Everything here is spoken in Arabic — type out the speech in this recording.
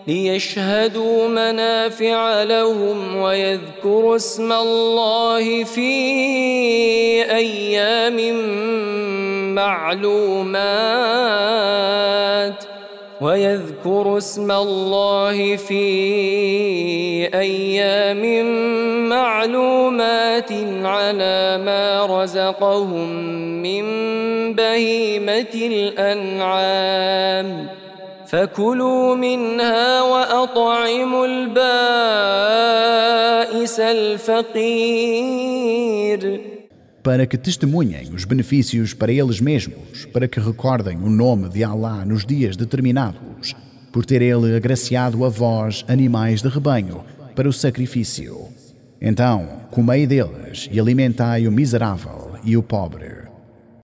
ليشهدوا منافع لهم ويذكروا اسم الله في أيام معلومات على ما رزقهم من بهيمة الأنعام فكلوا منها وأطعموا البائس الفقير. Para que testemunhem os benefícios para eles mesmos, para que recordem o nome de Allah nos dias determinados, por ter Ele agraciado a vós animais de rebanho para o sacrifício. Então, comei deles e alimentai o miserável e o pobre.